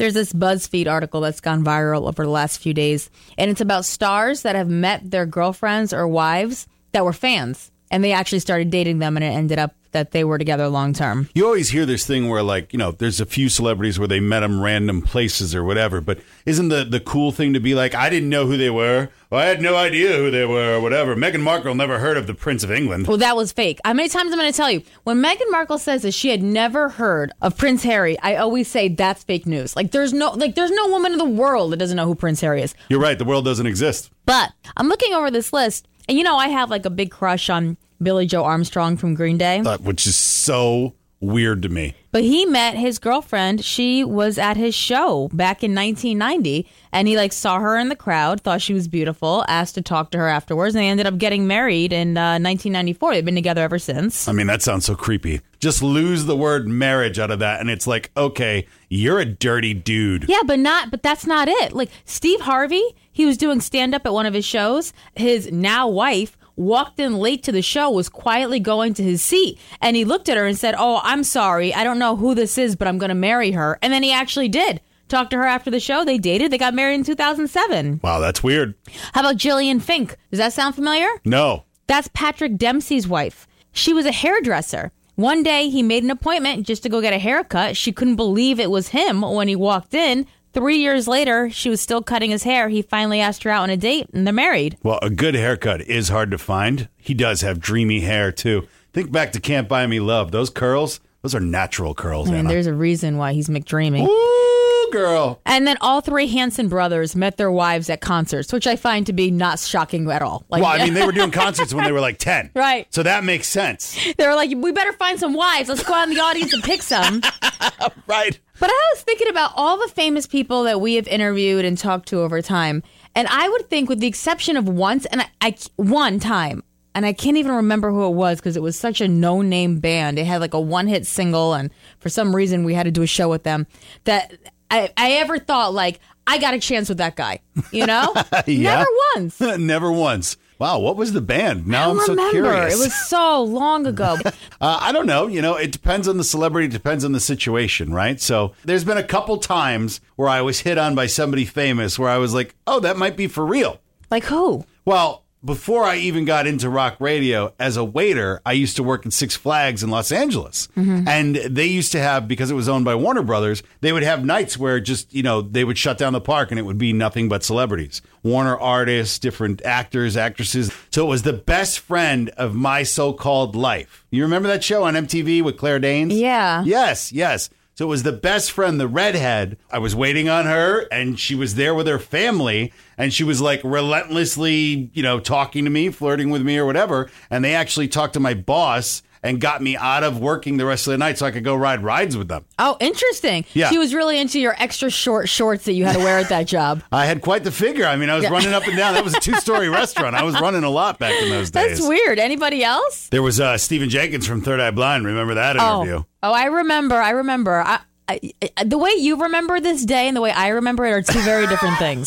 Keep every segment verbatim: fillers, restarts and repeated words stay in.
There's this BuzzFeed article that's gone viral over the last few days, and it's about stars that have met their girlfriends or wives that were fans, and they actually started dating them, and it ended up that they were together long term. You always hear this thing where, like, you know, there's a few celebrities where they met them random places or whatever, but isn't the, the cool thing to be like, I didn't know who they were, or I had no idea who they were, or whatever. Meghan Markle never heard of the Prince of England. Well, that was fake. How many times am I going to tell you? When Meghan Markle says that she had never heard of Prince Harry, I always say that's fake news. Like, there's no like there's no woman in the world that doesn't know who Prince Harry is. You're right. The world doesn't exist. But I'm looking over this list, and you know, I have like a big crush on Billy Joe Armstrong from Green Day. Uh, which is so weird to me. But he met his girlfriend. She was at his show back in nineteen ninety, and he like saw her in the crowd, thought she was beautiful, asked to talk to her afterwards, and they ended up getting married in uh, nineteen ninety-four. They've been together ever since. I mean, that sounds so creepy. Just lose the word marriage out of that, and it's like, okay, you're a dirty dude. Yeah, but not. But that's not it. Like Steve Harvey, he was doing stand-up at one of his shows. His now wife walked in late to the show, was quietly going to his seat, and he looked at her and said, oh, I'm sorry, I don't know who this is, but I'm going to marry her. And then he actually did. Talked to her after the show. They dated. They got married in two thousand seven. Wow, that's weird. How about Gillian Fink? Does that sound familiar? No. That's Patrick Dempsey's wife. She was a hairdresser. One day, he made an appointment just to go get a haircut. She couldn't believe it was him when he walked in. Three years later, she was still cutting his hair. He finally asked her out on a date, and they're married. Well, a good haircut is hard to find. He does have dreamy hair, too. Think back to Can't Buy Me Love. Those curls, those are natural curls, And Anna. there's a reason why he's McDreamy. Ooh, girl. And then all three Hanson brothers met their wives at concerts, which I find to be not shocking at all. Like, Well, I mean, they were doing concerts when they were like ten. Right. So that makes sense. They were like, we better find some wives. Let's go out in the audience and pick some. Right. But I was thinking about all the famous people that we have interviewed and talked to over time. And I would think, with the exception of once, and I, I one time, and I can't even remember who it was because it was such a no-name band. It had like a one-hit single, and for some reason we had to do a show with them, that I, I ever thought, like, I got a chance with that guy, you know? Yeah. Never once. Never once. Wow, what was the band? Now I I'm remember. so curious. It was so long ago. uh, I don't know. You know, it depends on the celebrity. It depends on the situation, right? So there's been a couple times where I was hit on by somebody famous where I was like, oh, that might be for real. Like who? Well, before I even got into rock radio, as a waiter, I used to work at Six Flags in Los Angeles. Mm-hmm. And they used to have, because it was owned by Warner Brothers, they would have nights where just, you know, they would shut down the park and it would be nothing but celebrities. Warner artists, different actors, actresses. So it was the best friend of my so-called life. You remember that show on M T V with Claire Danes? Yeah. Yes, yes. So it was the best friend, the redhead. I was waiting on her, and she was there with her family, and she was like relentlessly, you know, talking to me, flirting with me or whatever. And they actually talked to my boss and got me out of working the rest of the night so I could go ride rides with them. Oh, interesting. Yeah. She was really into your extra short shorts that you had to wear at that job. I had quite the figure. I mean, I was Yeah. running up and down. That was a two-story restaurant. I was running a lot back in those days. That's weird. Anybody else? There was uh, Stephen Jenkins from Third Eye Blind. Remember that interview? Oh, oh I remember. I remember. I, I, I, the way you remember this day and the way I remember it are two very different things.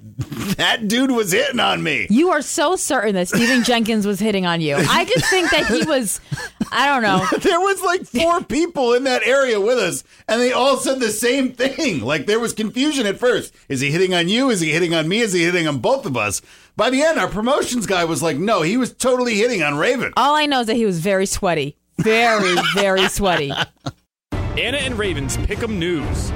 That dude was hitting on me. You are so certain that Stephen Jenkins was hitting on you. I just think that he was, I don't know. There was like four people in that area with us, and they all said the same thing. Like, there was confusion at first. Is he hitting on you? Is he hitting on me? Is he hitting on both of us? By the end, our promotions guy was like, no, he was totally hitting on Raven. All I know is that he was very sweaty. Very, very sweaty. Anna and Raven's Pick'em News.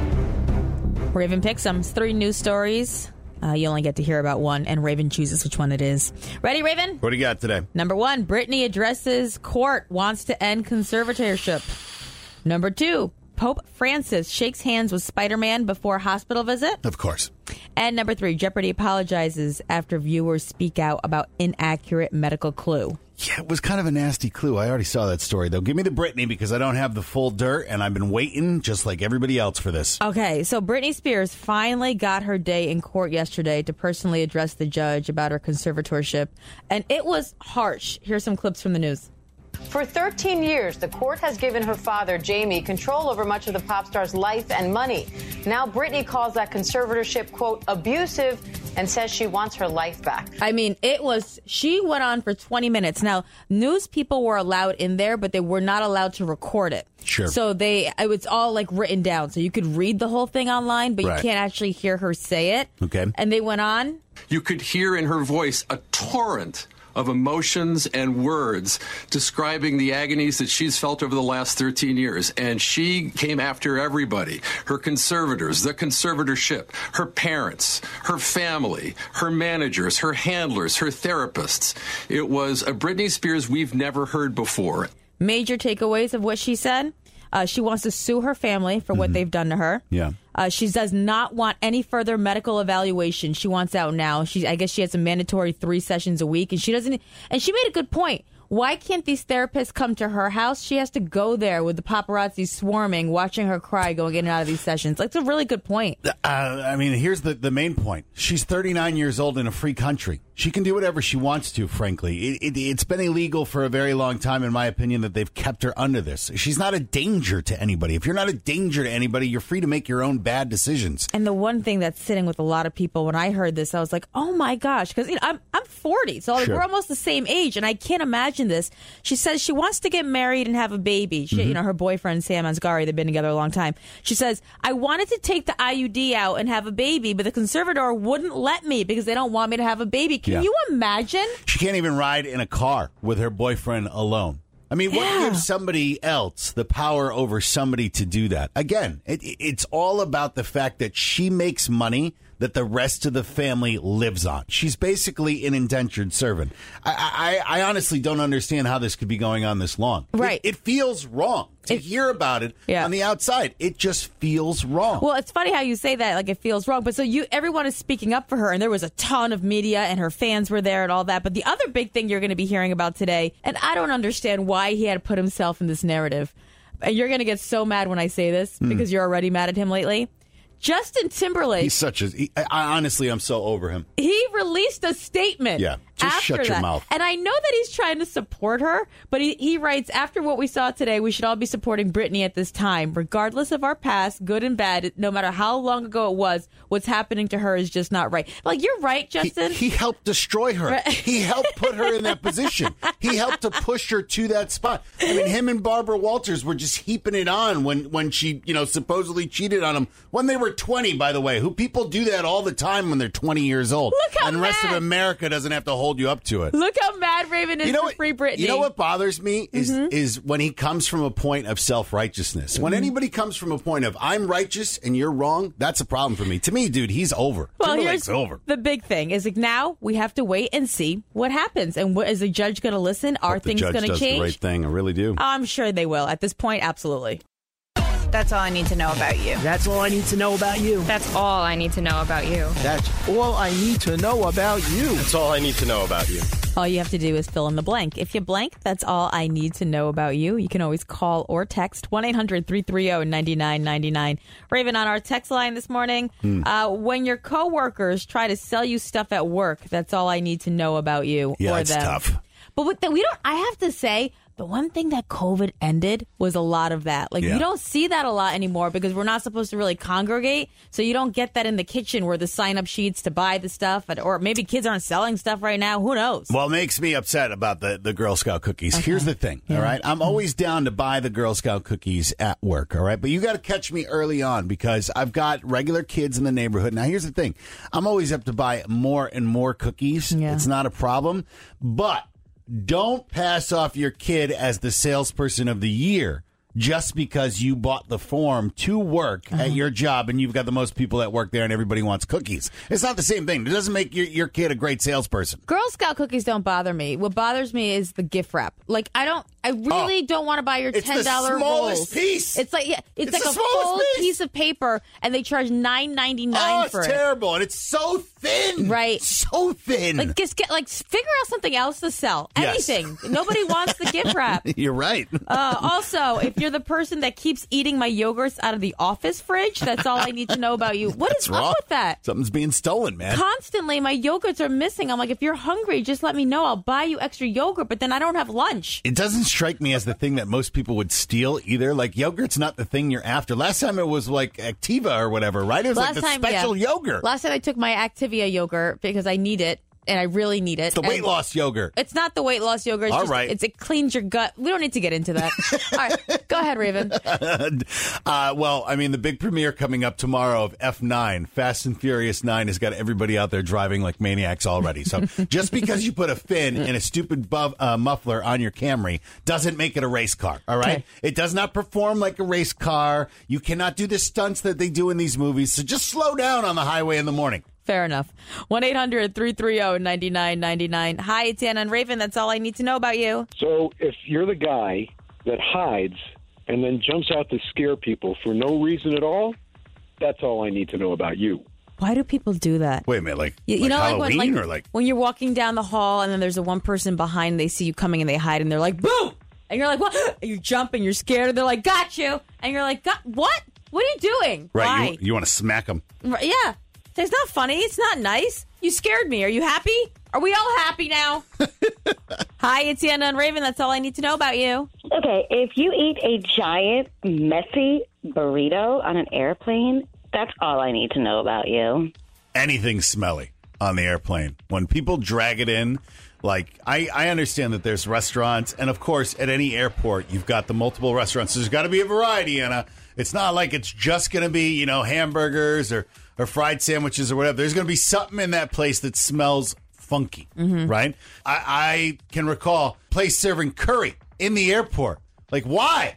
Raven picks them. Three news stories. Uh, you only get to hear about one, and Raven chooses which one it is. Ready, Raven? What do you got today? Number one, Britney addresses court, wants to end conservatorship. Number two, Pope Francis shakes hands with Spider-Man before hospital visit. Of course. And number three, Jeopardy apologizes after viewers speak out about inaccurate medical clue. Yeah, it was kind of a nasty clue. I already saw that story, though. Give me the Britney, because I don't have the full dirt, and I've been waiting just like everybody else for this. Okay, so Britney Spears finally got her day in court yesterday to personally address the judge about her conservatorship, and it was harsh. Here's some clips from the news. For thirteen years, the court has given her father, Jamie, control over much of the pop star's life and money. Now Britney calls that conservatorship, quote, abusive and says she wants her life back. I mean, it was, she went on for twenty minutes. Now, news people were allowed in there, but they were not allowed to record it. Sure. So they, it was all like written down. So you could read the whole thing online, but Right. you can't actually hear her say it. Okay. And they went on. You could hear in her voice a torrent of emotions and words describing the agonies that she's felt over the last thirteen years. And she came after everybody, her conservators, the conservatorship, her parents, her family, her managers, her handlers, her therapists. It was a Britney Spears we've never heard before. Major takeaways of what she said. Uh, she wants to sue her family for what Mm-hmm. they've done to her. Yeah. Uh, she does not want any further medical evaluation. She wants out now. She, I guess she has a mandatory three sessions a week, and she doesn't. And she made a good point. Why can't these therapists come to her house? She has to go there with the paparazzi swarming, watching her cry, going in and out of these sessions. Like, it's a really good point. Uh, I mean, here's the, the main point. She's thirty-nine years old in a free country. She can do whatever she wants to, frankly. It, it, it's been illegal for a very long time, in my opinion, that they've kept her under this. She's not a danger to anybody. If you're not a danger to anybody, you're free to make your own bad decisions. And the one thing that's sitting with a lot of people, when I heard this, I was like, oh my gosh, because you know, I'm I'm forty, so like, Sure. we're almost the same age, and I can't imagine this. She says she wants to get married and have a baby. She, Mm-hmm. you know, her boyfriend Sam Asghari, they've been together a long time. She says, I wanted to take the I U D out and have a baby, but the conservator wouldn't let me because they don't want me to have a baby. Can Yeah. you imagine? She can't even ride in a car with her boyfriend alone. I mean, what Yeah. gives somebody else the power over somebody to do that? Again, it, it's all about the fact that she makes money that the rest of the family lives on. She's basically an indentured servant. I, I, I honestly don't understand how this could be going on this long. Right. It, it feels wrong to It- hear about it Yeah. on the outside. It just feels wrong. Well, it's funny how you say that, like it feels wrong. But so you, everyone is speaking up for her, and there was a ton of media, and her fans were there, and all that. But the other big thing you're going to be hearing about today, and I don't understand why he had to put himself in this narrative. And you're going to get so mad when I say this because you're already mad at him lately. Justin Timberlake. He's such a. He, I, honestly, I'm so over him. He released a statement. Yeah, just after shut your that. mouth. And I know that he's trying to support her, but he, he writes, after what we saw today, we should all be supporting Britney at this time. Regardless of our past, good and bad, no matter how long ago it was, what's happening to her is just not right. Like, you're right, Justin. He, he helped destroy her. Right. He helped put her in that position. He helped to push her to that spot. I mean, him and Barbara Walters were just heaping it on when, when she, you know, supposedly cheated on him when they were twenty, by the way. Who people do that all the time when they're twenty years old. Look how and the rest mad. of America doesn't have to hold you up to it. Look how mad Raven is You know for what, Free Britney. You know what bothers me is Mm-hmm. is when he comes from a point of self-righteousness. When anybody comes from a point of I'm righteous and you're wrong, that's a problem for me. To me, dude, he's over. Well, Timberlake's here's over. the big thing is like now we have to wait and see what happens. And what, is the judge going to listen? Are Hope the things judge going to does change? the right thing. I really do. I'm sure they will. At this point, absolutely. That's all I need to know about you. That's all I need to know about you. That's all I need to know about you. That's all I need to know about you. That's all I need to know about you. All you have to do is fill in the blank. If you blank, that's all I need to know about you. You can always call or text one eight hundred three three zero nine nine nine nine. Raven, on our text line this morning, Hmm. uh, when your coworkers try to sell you stuff at work, that's all I need to know about you Yeah, or it's them. tough. But with the, we don't. I have to say, the one thing that COVID ended was a lot of that. Like, Yeah. you don't see that a lot anymore because we're not supposed to really congregate. So you don't get that in the kitchen where the sign-up sheets to buy the stuff, or maybe kids aren't selling stuff right now. Who knows? Well, it makes me upset about the, the Girl Scout cookies. Here's the thing, all right? I'm always down to buy the Girl Scout cookies at work, all right? But you got to catch me early on because I've got regular kids in the neighborhood. Now, here's the thing. I'm always up to buy more and more cookies. Yeah. It's not a problem. But don't pass off your kid as the salesperson of the year just because you bought the form to work Uh-huh. at your job and you've got the most people that work there and everybody wants cookies. It's not the same thing. It doesn't make your, your kid a great salesperson. Girl Scout cookies don't bother me. What bothers me is the gift wrap. Like, I don't, I really Oh, don't want to buy your it's the ten dollar smallest rolls. piece. It's like, yeah, it's, It's like the a smallest full piece. piece of paper, and they charge nine ninety Oh, nine it's for it. terrible. And it's so thin. Right. So thin. Like, just get, like, figure out something else to sell. Yes. Anything. Nobody wants the gift wrap. You're right. Uh, also, if you're the person that keeps eating my yogurts out of the office fridge, that's all I need to know about you. What is That's up wrong. with that? Something's being stolen, man. Constantly, my yogurts are missing. I'm like, if you're hungry, just let me know. I'll buy you extra yogurt, but then I don't have lunch. It doesn't strike me as the thing that most people would steal either. Like, yogurt's not the thing you're after. Last time it was like Activa or whatever, right? It was Last like the time, special yeah. yogurt. Last time I took my Activia yogurt because I need it, and I really need it. It's the weight And loss yogurt. It's not the weight loss yogurt. It's All just, right. It's, it cleans your gut. We don't need to get into that. All right. Go ahead, Raven. uh, well, I mean, the big premiere coming up tomorrow of F nine, Fast and Furious nine, has got everybody out there driving like maniacs already. So just because you put a fin and a stupid buff, uh, muffler on your Camry doesn't make it a race car, all right? Okay. It does not perform like a race car. You cannot do the stunts that they do in these movies. So just slow down on the highway in the morning. Fair enough. one eight hundred three three zero nine nine nine nine. Hi, it's Anna and Raven. That's all I need to know about you. So if you're the guy that hides and then jumps out to scare people for no reason at all, that's all I need to know about you. Why do people do that? Wait a minute, like, You, you like know, Halloween like when, like, or like... when you're walking down the hall and then there's a one person behind, they see you coming and they hide and they're like, boom! And you're like, what? And you jump and you're scared and they're like, got you! And you're like, got, what? What are you doing? Right, Why? you, you want to smack them. Right, yeah. It's not funny. It's not nice. You scared me. Are you happy? Are we all happy now? Hi, it's Anna and Raven. That's all I need to know about you. Okay, if you eat a giant, messy burrito on an airplane, that's all I need to know about you. Anything smelly on the airplane. When people drag it in, like, I, I understand that there's restaurants, and of course, at any airport, you've got the multiple restaurants. There's got to be a variety, Anna. It's not like it's just going to be, you know, hamburgers or, or fried sandwiches or whatever. There's going to be something in that place that smells funky, Mm-hmm. right? I, I can recall a place serving curry in the airport. Like, why?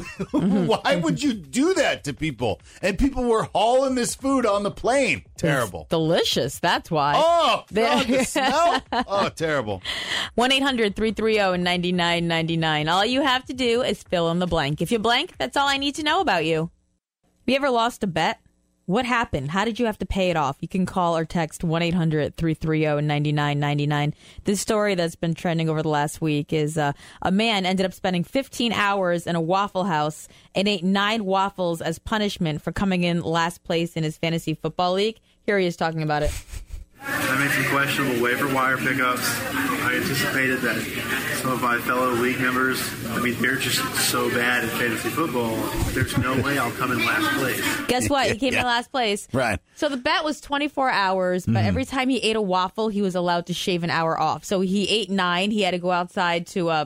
Why would you do that to people? And people were hauling this food on the plane. Terrible. It's delicious. That's why. Oh, God, the smell. Oh, terrible. one eight hundred three three zero nine nine nine nine. All you have to do is fill in the blank. If you blank, that's all I need to know about you. Have you ever lost a bet? What happened? How did you have to pay it off? You can call or text one eight hundred three three zero nine nine nine nine. This story that's been trending over the last week is uh, a man ended up spending fifteen hours in a Waffle House and ate nine waffles as punishment for coming in last place in his fantasy football league. Here he is talking about it. I made some questionable waiver wire pickups. I anticipated that some of my fellow league members, I mean, they're just so bad at fantasy football, there's no way I'll come in last place. Guess what? He came Yeah. in last place. Right. So the bet was twenty-four hours, but Mhm. every time he ate a waffle, he was allowed to shave an hour off. So he ate nine. He had to go outside to uh,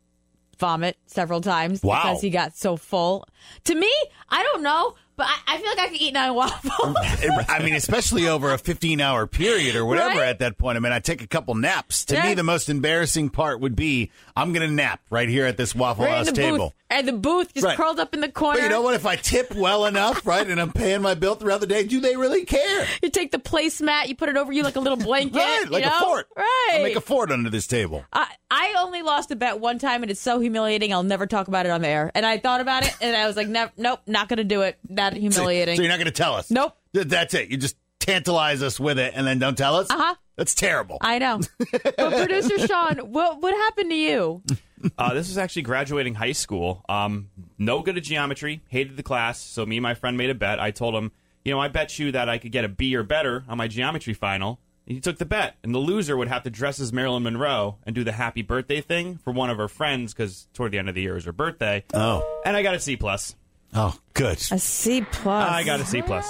vomit several times Wow. because he got so full. To me, I don't know, but I, I feel like I could eat nine waffles. I mean, especially over a fifteen-hour period or whatever Right? at that point. I mean, I take a couple naps. To Yeah. me, the most embarrassing part would be I'm going to nap right here at this Waffle Right in House the table. booth. And the booth just Right. curled up in the corner. But you know what? If I tip well enough, right, and I'm paying my bill throughout the day, do they really care? You take the placemat, you put it over you like a little blanket. Right, like you know? a fort. Right. I'll make a fort under this table. I, I only lost a bet one time, and it's so humiliating. I'll never talk about it on the air. And I thought about it, and I was like, nev- nope, not going to do it. That humiliating. So you're not going to tell us? Nope. Th- That's it. You just tantalize us with it and then don't tell us? Uh-huh. That's terrible. I know. But producer Sean, what what happened to you? Uh, this was actually graduating high school. Um, no good at geometry, hated the class. So me and my friend made a bet. I told him, you know, I bet you that I could get a B or better on my geometry final. He took the bet, and the loser would have to dress as Marilyn Monroe and do the happy birthday thing for one of her friends because toward the end of the year was her birthday. Oh. And I got a C plus. Oh, good. A C plus. I got a C plus.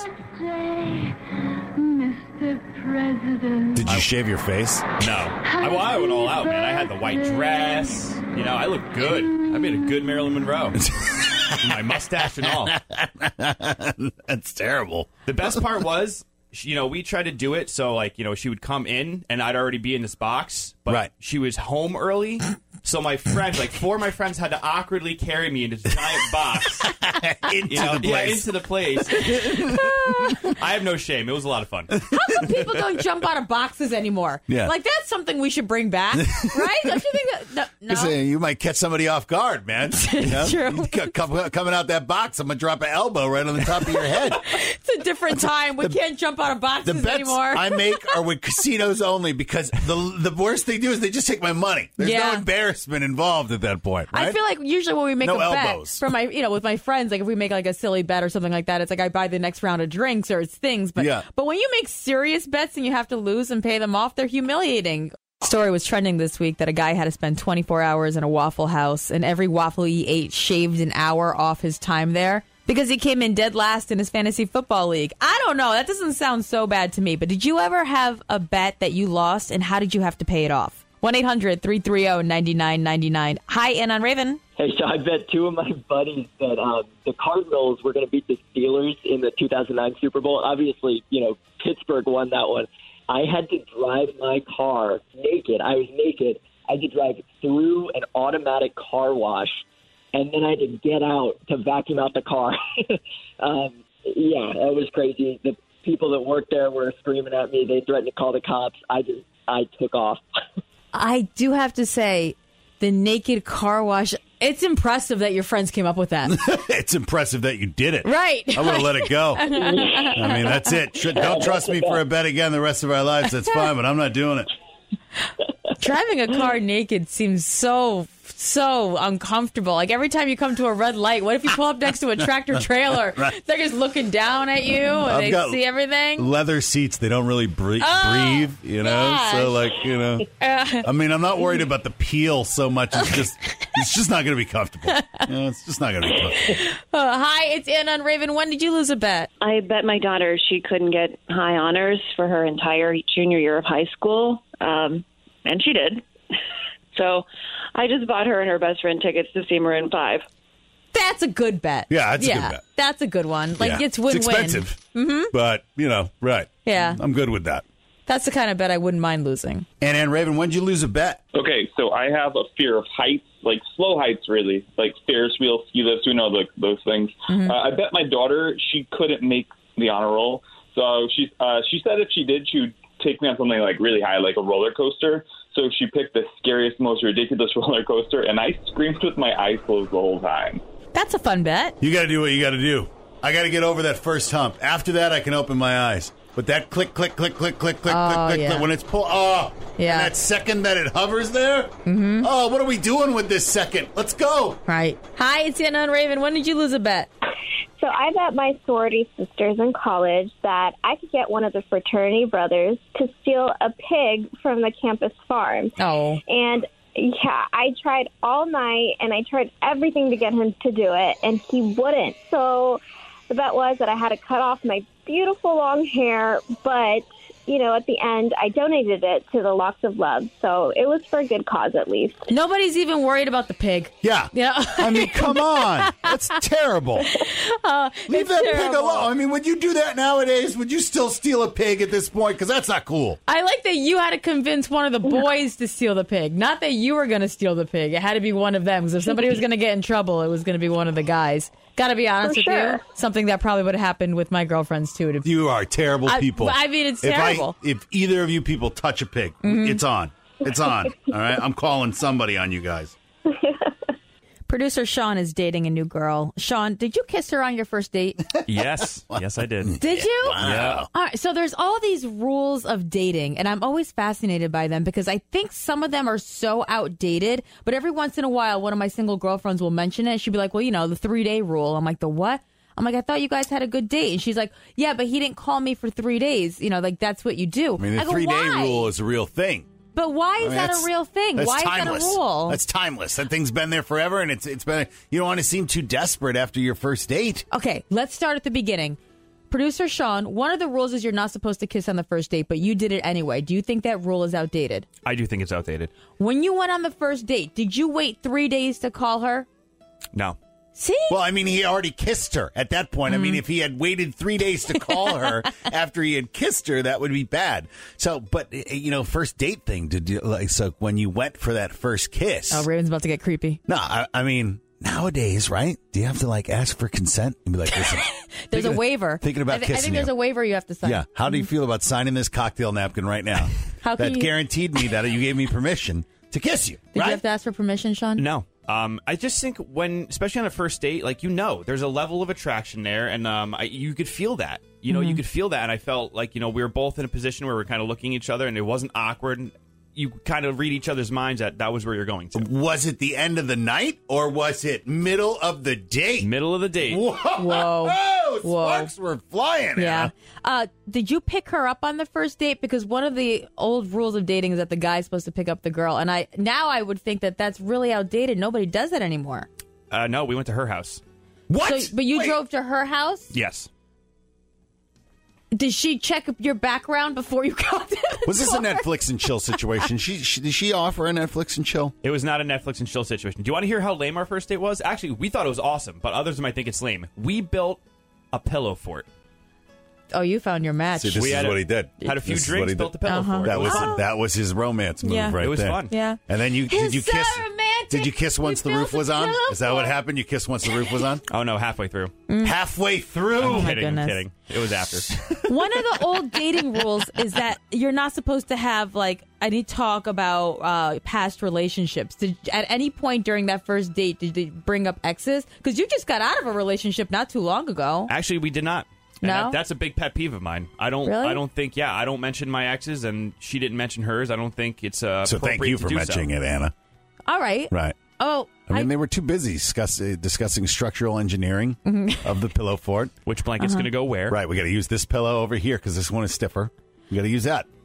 Mister President. Did you shave your face? No. I, well, I went all out, man. I had the white dress. You know, I looked good. I made a good Marilyn Monroe. My mustache and all. That's terrible. The best part was, you know, we tried to do it so, like, you know, she would come in and I'd already be in this box. But Right. she was home early. So my friends, like four of my friends, had to awkwardly carry me in this giant box into you know, the yeah, place. into the place. I have no shame. It was a lot of fun. How come people don't jump out of boxes anymore? Yeah. Like, that's something we should bring back, right? Don't you think that? No. no? 'Cause, uh, you might catch somebody off guard, man. You know? True. You c- come- coming out that box, I'm going to drop an elbow right on the top of your head. It's a different time. We can't jump out of The boxes bets anymore. I make are with casinos only because the the worst they do is they just take my money. There's Yeah. no embarrassment involved at that point, right? I feel like usually when we make No a elbows. bet for my, you know, with my friends, like if we make like a silly bet or something like that, it's like I buy the next round of drinks or it's things. But Yeah. but when you make serious bets and you have to lose and pay them off, they're humiliating. Story was trending this week that a guy had to spend twenty-four hours in a Waffle House, and every waffle he ate shaved an hour off his time there because he came in dead last in his fantasy football league. I don't know. That doesn't sound so bad to me. But did you ever have a bet that you lost, and how did you have to pay it off? one eight hundred three three zero nine nine nine nine. Hi, Ann on Raven. Hey, so I bet two of my buddies that um, the Cardinals were going to beat the Steelers in the two thousand nine Super Bowl. Obviously, you know, Pittsburgh won that one. I had to drive my car naked. I was naked. I had to drive through an automatic car wash, and then I had to get out to vacuum out the car. um, yeah, that was crazy. The people that worked there were screaming at me. They threatened to call the cops. I just, I took off. I do have to say, the naked car wash, it's impressive that your friends came up with that. It's impressive that you did it. Right. I'm going to let it go. I mean, that's it. Should, don't trust me for a bet again the rest of our lives. That's fine, but I'm not doing it. Driving a car naked seems so, so uncomfortable. Like every time you come to a red light, what if you pull up next to a tractor trailer? Right. They're just looking down at you and I've they got see everything. Leather seats, they don't really bre- Oh, breathe, you know? gosh. So, like, you know. Uh, I mean, I'm not worried about the peel so much. It's just it's just not going to be comfortable. You know, it's just not going to be comfortable. Uh, hi, it's Ann on Raven. When did you lose a bet? I bet my daughter she couldn't get high honors for her entire junior year of high school, um, and she did. So I just bought her and her best friend tickets to see Maroon five. That's a good bet. Yeah, that's yeah, a good bet. That's a good one. Like, Yeah. it's win-win. It's expensive, Mm-hmm. but, you know, right. Yeah. I'm good with that. That's the kind of bet I wouldn't mind losing. And Ann Raven, when did you lose a bet? Okay, so I have a fear of heights, like slow heights, really, like Ferris wheel, ski lifts, you know, like those things. Mhm. Uh, I bet my daughter she couldn't make the honor roll, so she uh, she said if she did, she would take me on something like really high, like a roller coaster. So she picked the scariest, most ridiculous roller coaster, and I screamed with my eyes closed the whole time. That's a fun bet. You got to do what you got to do. I got to get over that first hump. After that, I can open my eyes. But that click, click, click, click, click, click, Oh, click, click, yeah. click, when it's pulled, oh, Yeah. and that second that it hovers there, Mm-hmm. oh, what are we doing with this second? Let's go. Right. Hi, it's Ann on Raven. When did you lose a bet? So I bet my sorority sisters in college that I could get one of the fraternity brothers to steal a pig from the campus farm. Oh. And yeah, I tried all night and I tried everything to get him to do it, and he wouldn't. So the bet was that I had to cut off my beautiful long hair, but, you know, at the end, I donated it to the Locks of Love. So it was for a good cause, at least. Nobody's even worried about the pig. Yeah. Yeah. I mean, come on. That's terrible. Uh, Leave it's that pig terrible. alone. I mean, would you do that nowadays? Would you still steal a pig at this point? Because that's not cool. I like that you had to convince one of the boys to steal the pig. Not that you were going to steal the pig. It had to be one of them. Because if somebody was going to get in trouble, it was going to be one of the guys. Got to be honest For with sure. you. Something that probably would have happened with my girlfriends, too. To- You are terrible I- people. I mean, it's if terrible. I, if either of you people touch a pig, Mhm. it's on. It's on. All right? I'm calling somebody on you guys. Producer Sean is dating a new girl. Sean, did you kiss her on your first date? Yes. Yes, I did. Did you? Yeah. All right, so there's all these rules of dating, and I'm always fascinated by them because I think some of them are so outdated, but every once in a while, one of my single girlfriends will mention it. She'll be like, well, you know, the three-day rule. I'm like, the what? I'm like, I thought you guys had a good date. And she's like, yeah, but he didn't call me for three days. You know, like, that's what you do. I mean, the go, three-day "Why?" rule is a real thing. But why is I mean, that that's- a real thing? That's Why timeless. is that a rule? That's timeless. That thing's been there forever, and it's it's been. You don't want to seem too desperate after your first date. Okay, let's start at the beginning. Producer Sean, one of the rules is you're not supposed to kiss on the first date, but you did it anyway. Do you think that rule is outdated? I do think it's outdated. When you went on the first date, did you wait three days to call her? No. See? Well, I mean, he already kissed her at that point. I mean, if he had waited three days to call her after he had kissed her, that would be bad. So, but you know, first date thing. Did you like so when you went for that first kiss? Oh, Raven's about to get creepy. No, I, I mean nowadays, right? Do you have to like ask for consent and be like, listen? There's a thinking- waiver. Thinking about I, thi- kissing I think you. there's a waiver you have to sign. Yeah. How do you feel about signing this cocktail napkin right now? How can that you- guaranteed me that you gave me permission to kiss you. Did right? you have to ask for permission, Sean? No. Um, I just think when, especially on a first date, like, you know, there's a level of attraction there, and um, I, you could feel that. You know, you Mhm. could feel that, and I felt like, you know, we were both in a position where we were kind of looking at each other, and it wasn't awkward. You kind of read each other's minds that that was where you're going to. Was it the end of the night, or was it middle of the date? Middle of the date. Whoa! Whoa. Woo! Sparks were flying. Yeah. Anna. Uh, did you pick her up on the first date? Because one of the old rules of dating is that the guy's supposed to pick up the girl, and I now I would think that that's really outdated. Nobody does that anymore. Uh, no, we went to her house. What? So, but you Wait. drove to her house? Yes. Did she check your background before you got there? Was this a Netflix and chill situation? She, she did she offer a Netflix and chill? It was not a Netflix and chill situation. Do you want to hear how lame our first date was? Actually, we thought it was awesome, but others might think it's lame. We built a pillow fort. Oh, you found your match. See, this We is had what a- he did. had a few This is drinks, what he built did. the pillow Uh-huh. fort. That It was fun. that was his romance move Yeah. right It was there. fun. Yeah. And then you did It's you so kiss? romantic. Did you kiss once the We roof built was a on? pillow Is that what fort. happened? You kissed once the roof was on? Oh, no, halfway through. Halfway through. I'm Oh, my kidding, I'm goodness. kidding. It was after. One of the old dating rules is that you're not supposed to have like any talk about uh, past relationships. Did at any point during that first date did they bring up exes? Because you just got out of a relationship not too long ago. Actually, we did not. And No? that, that's a big pet peeve of mine. I don't. Really? I don't think. Yeah, I don't mention my exes, and she didn't mention hers. I don't think it's uh, So thank appropriate you to for do mentioning so. it, Anna. All right. Right. Oh, I mean, they were too busy discuss, uh, discussing structural engineering Mm-hmm. of the pillow fort. Which blanket's going to go where? Right. We got to use this pillow over here because this one is stiffer. We got to use that.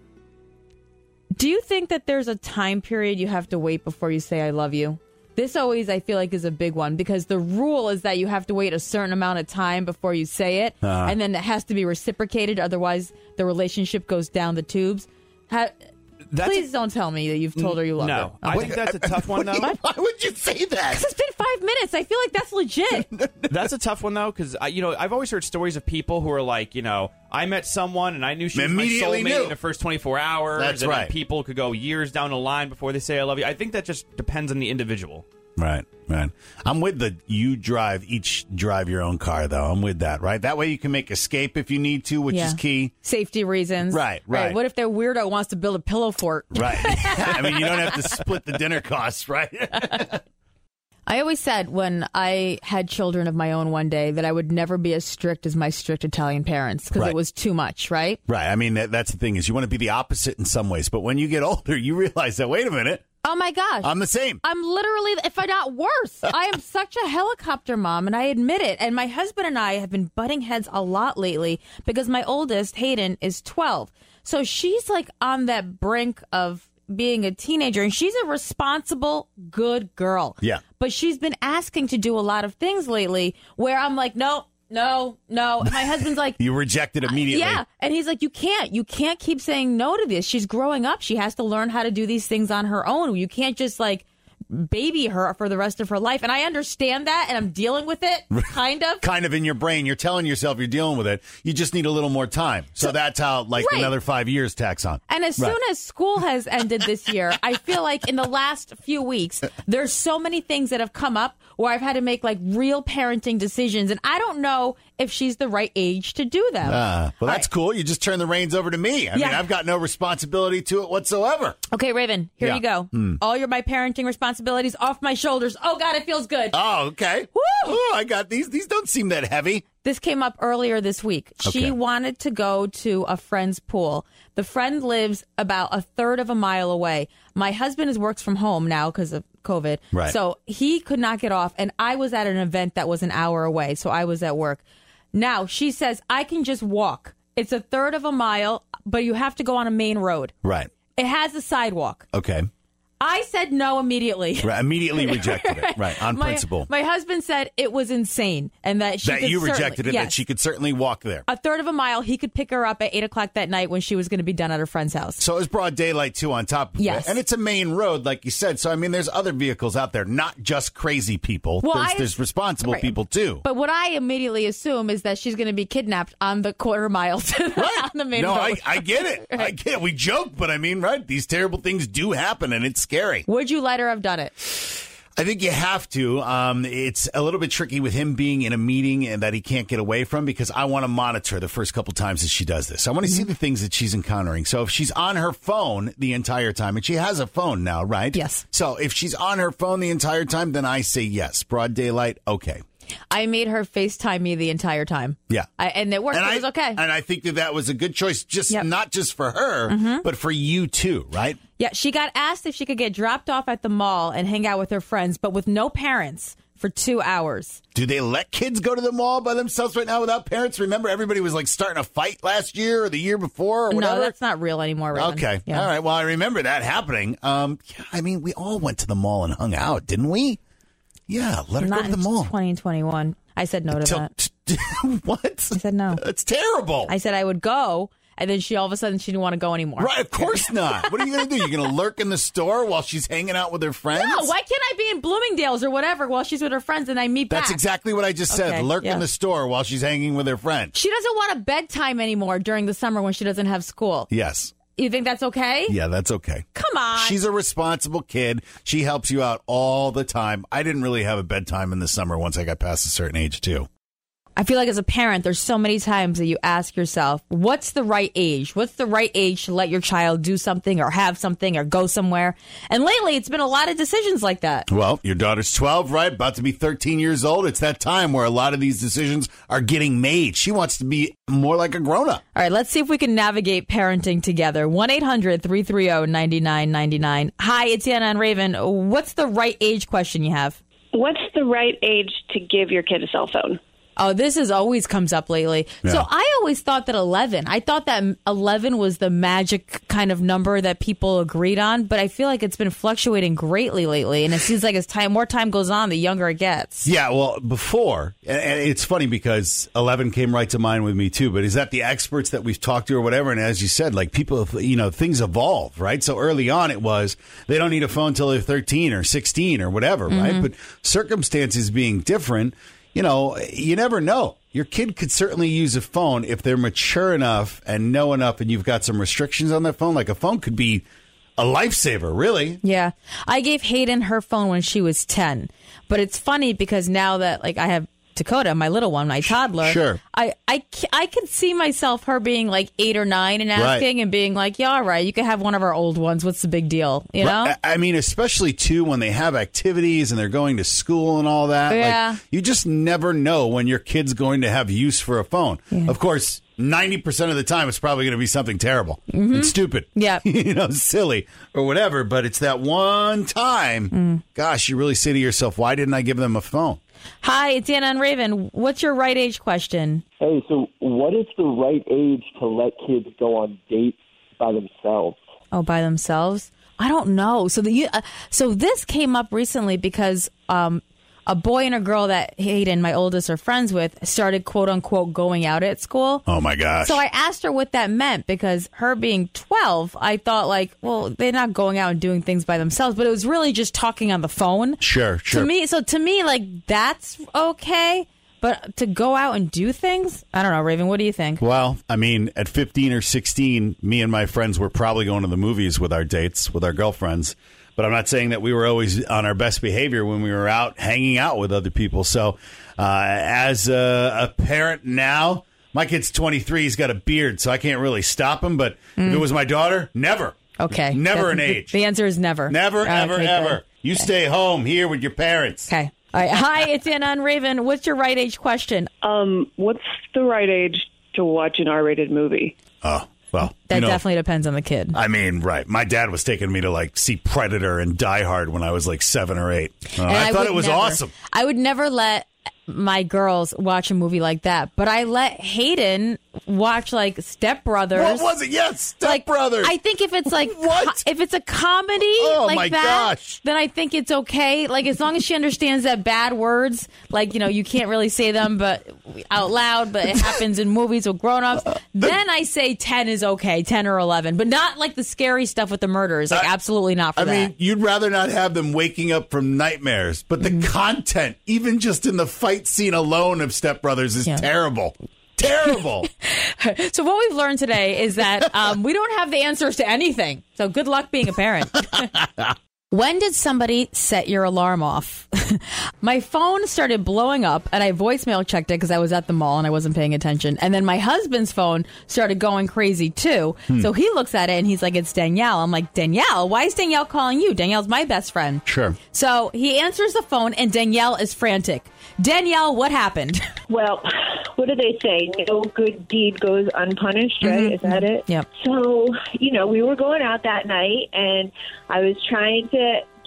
do you think that there's a time period you have to wait before you say I love you? This always, I feel like, is a big one because the rule is that you have to wait a certain amount of time before you say it, Uh-huh. and then it has to be reciprocated. Otherwise, the relationship goes down the tubes. Ha- That's Please don't tell me that you've told her you love her. No, I think that's a tough one, though. Why would you say that? It's been five minutes. I feel like that's legit. That's a tough one, though, because, you know, I've always heard stories of people who are like, you know, I met someone and I knew she was my Immediately soulmate knew. in the first twenty-four hours. That's and then right. people could go years down the line before they say I love you. I think that just depends on the individual. Right, right. I'm with the you drive, each drive your own car, though. I'm with that, right? That way you can make escape if you need to, which Yeah. is key. Safety reasons. Right, right. What if their weirdo wants to build a pillow fort? Right. I mean, you don't have to split the dinner costs, right? I always said when I had children of my own one day that I would never be as strict as my strict Italian parents because Right. it was too much, right? Right. I mean, that, that's the thing is you want to be the opposite in some ways. But when you get older, you realize that, wait a minute, Oh my gosh. I'm the same. I'm literally, if I not worse, I am such a helicopter mom, and I admit it. And my husband and I have been butting heads a lot lately because my oldest, Hayden, is twelve. So she's like on that brink of being a teenager, and she's a responsible, good girl. Yeah. But she's been asking to do a lot of things lately where I'm like, no, no, no. And my husband's like, You reject it immediately. yeah. And he's like, you can't. You can't keep saying no to this. She's growing up. She has to learn how to do these things on her own. You can't just like baby her for the rest of her life. And I understand that, and I'm dealing with it, kind of. Kind of in your brain. You're telling yourself you're dealing with it. You just need a little more time. So, So- that's how, like, Right. another five years tacks on. And as Right. soon as school has ended this year, I feel like in the last few weeks, there's so many things that have come up where I've had to make like real parenting decisions. And I don't know if she's the right age to do them. Ah, well, that's cool. You just turn the reins over to me. I mean, Yeah. I've got no responsibility to it whatsoever. Okay, Raven, here Yeah. you go. Mm. All your my parenting responsibilities off my shoulders. Oh, God, it feels good. Oh, okay. Woo! Oh, I got these. These don't seem that heavy. This came up earlier this week. She Okay. wanted to go to a friend's pool. The friend lives about a third of a mile away. My husband is works from home now because of COVID. Right. So he could not get off. And I was at an event that was an hour away. So I was at work. Now she says, I can just walk. It's a third of a mile, but you have to go on a main road. Right. It has a sidewalk. Okay. I said no immediately. Right. Immediately rejected it. Right. On my, principle. My husband said it was insane and that she that could you certainly- rejected it, yes. that she could certainly walk there. A third of a mile, he could pick her up at eight o'clock that night when she was going to be done at her friend's house. So it was broad daylight, too, on top of Yes. it. And it's a main road, like you said. So, I mean, there's other vehicles out there, not just crazy people. Well, there's, I- there's responsible Right. people, too. But what I immediately assume is that she's going to be kidnapped on the quarter mile to the, on the main no, road. I, I get it. I get it. We joke, but I mean, right? These terrible things do happen, and it's scary. Would you let her have done it? I think you have to. Um, it's a little bit tricky with him being in a meeting and that he can't get away from because I want to monitor the first couple times that she does this. I want to see the things that she's encountering. So if she's on her phone the entire time, and she has a phone now, right? Yes. So if she's on her phone the entire time, then I say yes. Broad daylight, okay. I made her FaceTime me the entire time. Yeah. I, and it worked. And it I, was okay. And I think that that was a good choice, just Yep. not just for her, Mhm. but for you too, right? Yeah, she got asked if she could get dropped off at the mall and hang out with her friends, but with no parents for two hours. Do they let kids go to the mall by themselves right now without parents? Remember, everybody was like starting a fight last year or the year before or whatever? No, that's not real anymore, Raven. Okay. Yeah. All right. Well, I remember that happening. Um, yeah, I mean, we all went to the mall and hung out, didn't we? Yeah, let her Not go to the in mall. twenty twenty-one. I said no to Till- that. What? I said no. That's terrible. I said I would go, and then she all of a sudden she didn't want to go anymore. Right, of course not. What are you going to do? You're going to lurk in the store while she's hanging out with her friends? No, why can't I be in Bloomingdale's or whatever while she's with her friends and I meet back? That's exactly what I just said. Okay, Lurk yeah. in the store while she's hanging with her friends. She doesn't want a bedtime anymore during the summer when she doesn't have school. Yes. You think that's okay? Yeah, that's okay. Come on. She's a responsible kid. She helps you out all the time. I didn't really have a bedtime in the summer once I got past a certain age, too. I feel like as a parent, there's so many times that you ask yourself, what's the right age? What's the right age to let your child do something or have something or go somewhere? And lately, it's been a lot of decisions like that. Well, your daughter's twelve, right? About to be thirteen years old. It's that time where a lot of these decisions are getting made. She wants to be more like a grown-up. All right, let's see if we can navigate parenting together. one eight hundred three three zero nine nine nine nine. Hi, it's Anna and Raven. What's the right age question you have? What's the right age to give your kid a cell phone? Oh, this is always comes up lately. Yeah. So I always thought that eleven. I thought that eleven was the magic kind of number that people agreed on, but I feel like it's been fluctuating greatly lately, and it seems like as time more time goes on, the younger it gets. Yeah, well, before, and and it's funny because eleven came right to mind with me too, but is that the experts that we've talked to or whatever? And as you said, like people, you know, things evolve, right? So early on it was, they don't need a phone till they're thirteen or sixteen or whatever, Mm-hmm. right? But circumstances being different, you know, you never know. Your kid could certainly use a phone if they're mature enough and know enough and you've got some restrictions on that phone. Like a phone could be a lifesaver, really. Yeah. I gave Hayden her phone when she was ten. But it's funny because now that like I have Dakota, my little one, my toddler, Sure. I, I, I could see myself her being like eight or nine and asking Right. and being like, yeah, all right, you can have one of our old ones. What's the big deal? You know? Right. I I mean, especially, too, when they have activities and they're going to school and all that. Yeah. Like, you just never know when your kid's going to have use for a phone. Of course, ninety percent of the time, it's probably going to be something terrible Mhm. and stupid. Yeah. you know, silly or whatever. But it's that one time, Mm. gosh, you really say to yourself, why didn't I give them a phone? Hi, it's Anna and Raven. What's your right age question? Hey, so what is the right age to let kids go on dates by themselves? Oh, by themselves? I don't know. So the uh, so this came up recently because um, a boy and a girl that Hayden, my oldest, are friends with, started quote unquote going out at school. Oh my gosh! So I asked her what that meant because her being twelve, I thought like, well, they're not going out and doing things by themselves, but it was really just talking on the phone. Sure, sure. To me, so to me, like that's okay. But to go out and do things, I don't know, Raven. What do you think? Well, I mean, at fifteen or sixteen, me and my friends were probably going to the movies with our dates, with our girlfriends. But I'm not saying that we were always on our best behavior when we were out hanging out with other people. So uh, as a, a parent now, my kid's twenty-three. He's got a beard, so I can't really stop him. But Mm. if it was my daughter, never. Okay. Never That's- an age. The answer is never. Never, Okay, ever, good. ever. You stay home here with your parents. Okay. All right. Hi, it's Anna and Raven. What's your right age question? Um, what's the right age to watch an R-rated movie? Oh, well. That you know, definitely depends on the kid. I mean, right. My dad was taking me to, like, see Predator and Die Hard when I was, like, seven or eight. Uh, And I, thought would it was never- awesome. I would never let my girls watch a movie like that, but I let Hayden watch like Step Brothers. What was it? Yes, Step like, Brothers. I think if it's like co- if it's a comedy Oh, like my that, gosh. then I think it's okay. Like as long as she understands that bad words, like you know, you can't really say them, but out loud, but it happens in movies with grown-ups. Then I say ten is okay, ten or eleven, but not like the scary stuff with the murders. Like absolutely not for I that. mean, you'd rather not have them waking up from nightmares, but the Mm-hmm. content, even just in the fight scene alone of Step Brothers, is terrible. Terrible. So what we've learned today is that um, we don't have the answers to anything. So good luck being a parent. When did somebody set your alarm off? My phone started blowing up and I voicemail checked it because I was at the mall and I wasn't paying attention. And then my husband's phone started going crazy too. Hmm. So he looks at it and he's like, it's Danielle. I'm like, Danielle? Why is Danielle calling you? Danielle's my best friend. Sure. So he answers the phone and Danielle is frantic. Danielle, what happened? Well, what do they say? No good deed goes unpunished, right? Mhm. Is that it? Yep. So, you know, we were going out that night, and I was trying to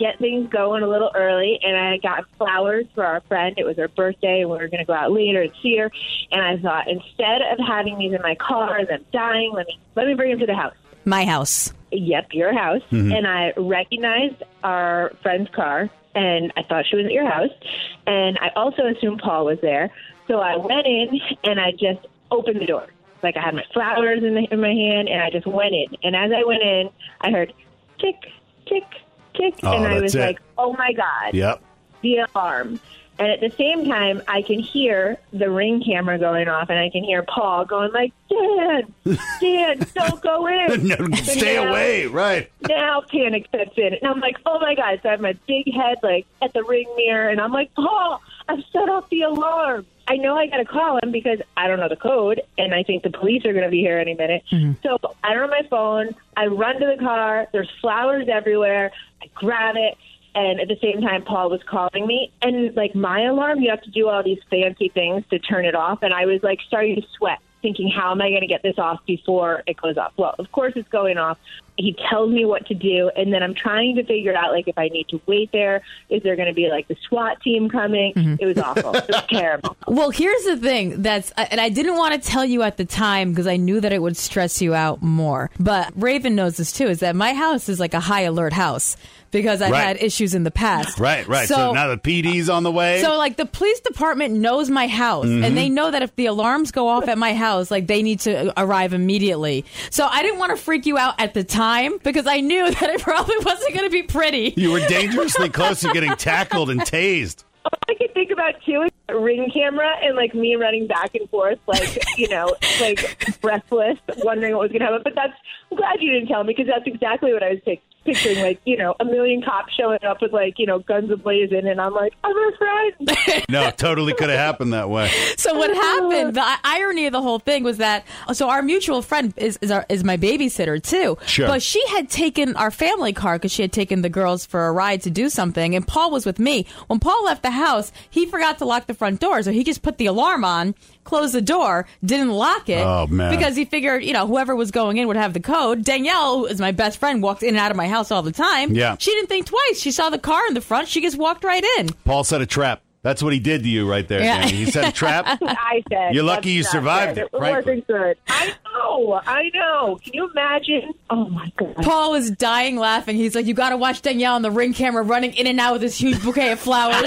get things going a little early, and I got flowers for our friend. It was her birthday, and we were going to go out later and see her. And I thought, instead of having these in my car and them dying, let me let me bring them to the house. My house. Yep, your house. Mm-hmm. And I recognized our friend's car, and I thought she was at your house. And I also assumed Paul was there. So I went in, and I just opened the door. Like, I had my flowers in, the, in my hand, and I just went in. And as I went in, I heard tick, tick, tick. Oh, and I that's was it. like, oh, my God. Yep. The alarm. And at the same time, I can hear the Ring camera going off, and I can hear Paul going like, Dan, Dan, don't go in. No, stay now, away, right. Now panic sets in. And I'm like, oh, my God. So I have my big head like at the Ring mirror, and I'm like, Paul, I've set off the alarm. I know I got to call him because I don't know the code, and I think the police are going to be here any minute. Mm-hmm. So I don't have my phone. I run to the car. There's flowers everywhere. I grab it. And at the same time, Paul was calling me. And, like, my alarm, you have to do all these fancy things to turn it off. And I was, like, starting to sweat, thinking, how am I going to get this off before it goes off? Well, of course it's going off. He tells me what to do. And then I'm trying to figure out, like, if I need to wait there. Is there going to be, like, the SWAT team coming? Mm-hmm. It was awful. It was terrible. Well, here's the thing that's, and I didn't want to tell you at the time because I knew that it would stress you out more. But Raven knows this too, is that my house is like a high alert house because I've Right. had issues in the past. Right, right. So, So- now the P D's on the way. So, like, the police department knows my house, Mhm. and they know that if the alarms go off at my house, like, they need to arrive immediately. So, I didn't want to freak you out at the time because I knew that it probably wasn't going to be pretty. You were dangerously close to getting tackled and tased. All I could think about, too, is a Ring camera and, like, me running back and forth, like, you know, like, breathless, wondering what was going to happen. But that's, I'm glad you didn't tell me because that's exactly what I was pic- picturing, like, you know, a million cops showing up with, like, you know, guns ablazing, and I'm like, I'm her friend. No, totally could have happened that way. So what happened? The irony of the whole thing was that so our mutual friend is is, our, is my babysitter too. Sure. But she had taken our family car because she had taken the girls for a ride to do something, and Paul was with me. When Paul left the house, he forgot to lock the front door, so he just put the alarm on, closed the door, didn't lock it. Oh, man. Because he figured, you know, whoever was going in would have the code. Danielle, who is my best friend, walks in and out of my house all the time. Yeah. She didn't think twice. She saw the car in the front. She just walked right in. Paul set a trap. That's what he did to you right there, Yeah. Danny. He set a trap. I said. You're lucky you that's not survived good. it, It frankly. wasn't good. I know. I know. Can you imagine? Oh, my God. Paul was dying laughing. He's like, you got to watch Danielle on the Ring camera running in and out with this huge bouquet of flowers.